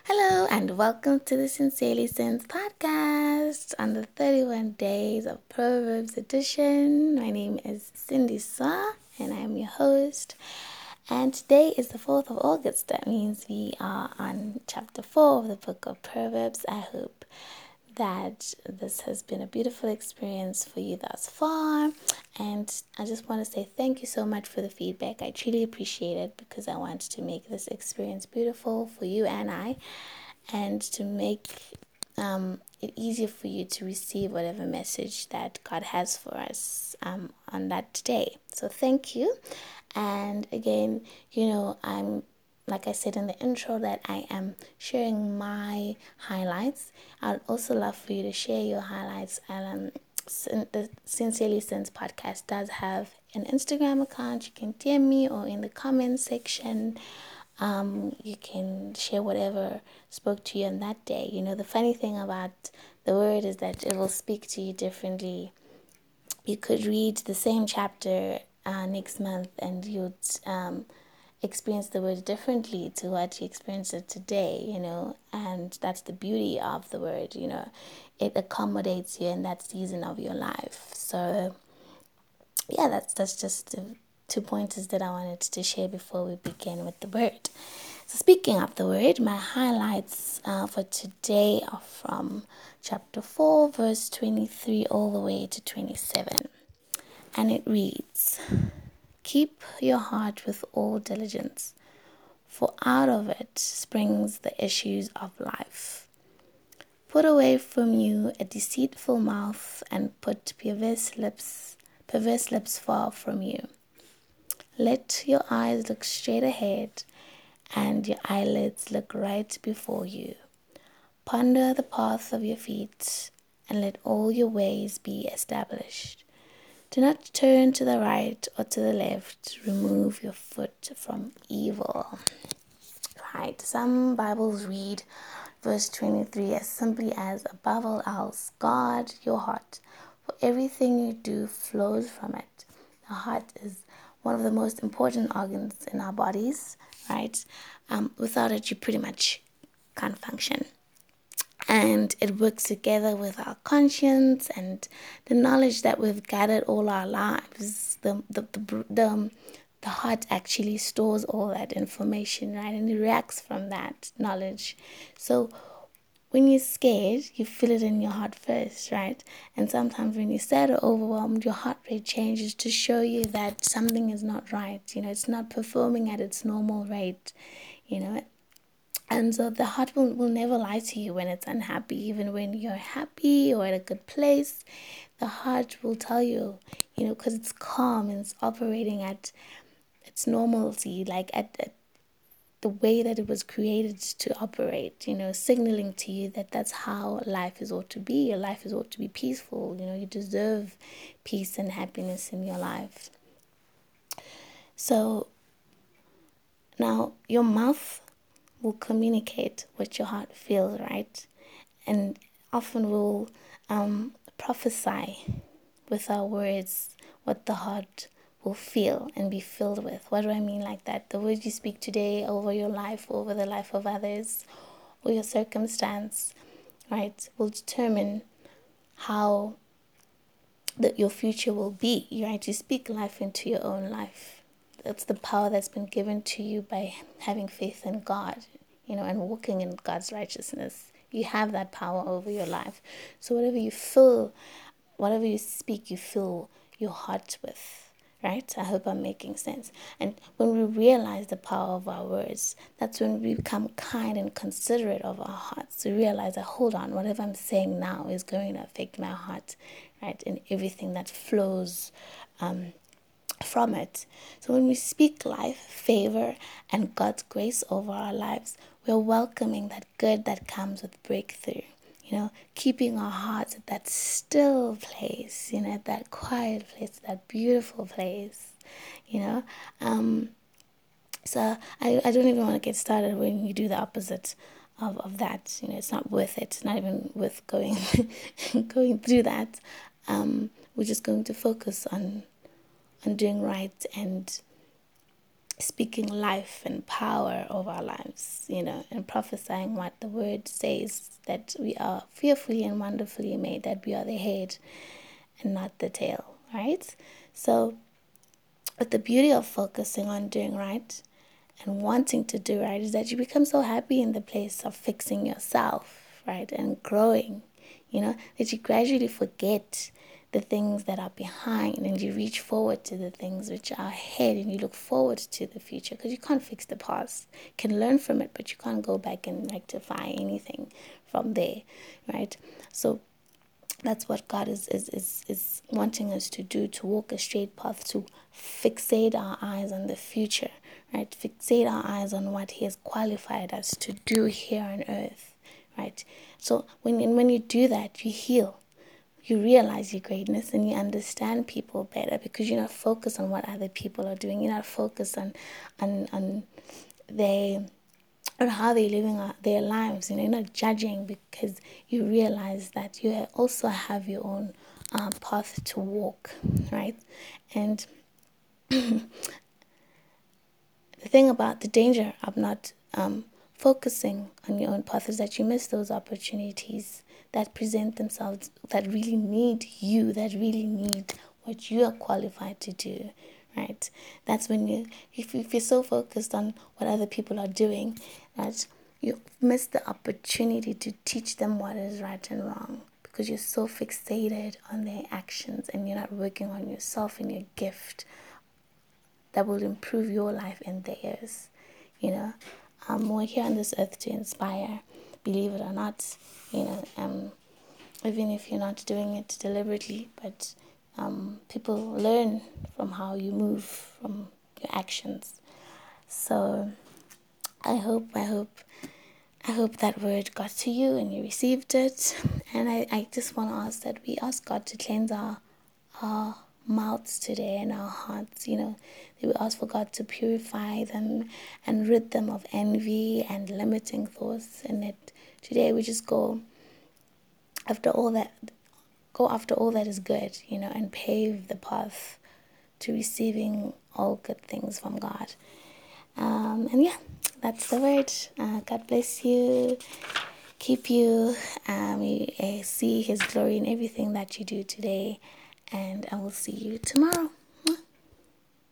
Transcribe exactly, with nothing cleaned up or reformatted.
Hello and welcome to the Sincerely Sins podcast on the thirty-one Days of Proverbs edition. My name is Cindy Swa and I'm your host. And today is the fourth of August. That means we are on chapter four of the book of Proverbs. I hope that this has been a beautiful experience for you thus far. And I just want to say thank you so much for the feedback. I truly appreciate it because I want to make this experience beautiful for you and I, and to make um, it easier for you to receive whatever message that God has for us um, on that day. So thank you. And again, you know, I'm like I said in the intro, that I am sharing my highlights. I'd also love for you to share your highlights. And um, the Sincerely Sins podcast does have an Instagram account. You can D M me or in the comments section. Um, you can share whatever spoke to you on that day. You know, the funny thing about the word is that it will speak to you differently. You could read the same chapter uh, next month and you'd um, experience the word differently to what you experienced it today, you know, and that's the beauty of the word, you know, it accommodates you in that season of your life. So yeah, that's that's just the two pointers that I wanted to share before we begin with the word. So speaking of the word, my highlights uh, for today are from chapter four, verse twenty-three all the way to twenty-seven. And it reads, "Keep your heart with all diligence, for out of it springs the issues of life. Put away from you a deceitful mouth, and put perverse lips, perverse lips far from you. Let your eyes look straight ahead, and your eyelids look right before you. Ponder the path of your feet, and let all your ways be established. Do not turn to the right or to the left. Remove your foot from evil." Right. Some Bibles read verse twenty-three as simply as, "Above all else, guard your heart, for everything you do flows from it." The heart is one of the most important organs in our bodies, right? Um, without it, you pretty much can't function. And it works together with our conscience and the knowledge that we've gathered all our lives. The, the, the, the, the heart actually stores all that information, right? And it reacts from that knowledge. So when you're scared, you feel it in your heart first, right? And sometimes when you're sad or overwhelmed, your heart rate changes to show you that something is not right. You know, it's not performing at its normal rate, you know. And so the heart will, will never lie to you when it's unhappy. Even when you're happy or at a good place, the heart will tell you, you know, because it's calm and it's operating at its normalcy, like at, at the way that it was created to operate, you know, signaling to you that that's how life is ought to be. Your life is ought to be peaceful. You know, you deserve peace and happiness in your life. So now your mouth will communicate what your heart feels, right? And often we'll um, prophesy with our words what the heart will feel and be filled with. What do I mean like that? The words you speak today over your life, over the life of others, or your circumstance, right, will determine how that your future will be, right? You speak life into your own life. That's the power that's been given to you by having faith in God, you know, and walking in God's righteousness. You have that power over your life. So whatever you feel, whatever you speak, you fill your heart with, right? I hope I'm making sense. And when we realize the power of our words, that's when we become kind and considerate of our hearts. We realize that, hold on, whatever I'm saying now is going to affect my heart, right? And everything that flows um, from it. So when we speak life, favor, and God's grace over our lives, we're welcoming that good that comes with breakthrough. You know, keeping our hearts at that still place, you know, at that quiet place, that beautiful place, you know. Um, so I, I don't even want to get started when you do the opposite of, of that. You know, it's not worth it. It's not even worth going going through that. Um, we're just going to focus on on doing right and speaking life and power over our lives, you know, and prophesying what the word says, that we are fearfully and wonderfully made, that we are the head and not the tail, right? So, but the beauty of focusing on doing right and wanting to do right is that you become so happy in the place of fixing yourself, right, and growing, you know, that you gradually forget the things that are behind and you reach forward to the things which are ahead, and you look forward to the future, because you can't fix the past. You can learn from it, but you can't go back and rectify anything from there, right? So that's what God is, is, is, is wanting us to do, to walk a straight path, to fixate our eyes on the future, right? Fixate our eyes on what He has qualified us to do here on earth, right? So when, when you do that, you heal. You realize your greatness and you understand people better, because you're not focused on what other people are doing. You're not focused on, on, on they... or how they're living their lives. You know, you're not judging, because you realize that you also have your own uh, path to walk, right? And the thing about the danger of not um, focusing on your own path is that you miss those opportunities that present themselves, that really need you, that really need what you are qualified to do, right? That's when you, if, if you're so focused on what other people are doing, that you miss the opportunity to teach them what is right and wrong, because you're so fixated on their actions and you're not working on yourself and your gift that will improve your life and theirs. You know, um, we're here on this earth to inspire, believe it or not. You know, um, even if you're not doing it deliberately, but um, people learn from how you move, from your actions. So I hope, I hope, I hope that word got to you and you received it. And I, I just want to ask that we ask God to cleanse our, our mouths today and our hearts, you know. That we ask for God to purify them and rid them of envy and limiting thoughts. And that today we just go after all that, go after all that is good, you know, and pave the path to receiving all good things from God. Um, and yeah, that's the word. Uh, God bless you, keep you, um, you uh, see His glory in everything that you do today, and I will see you tomorrow.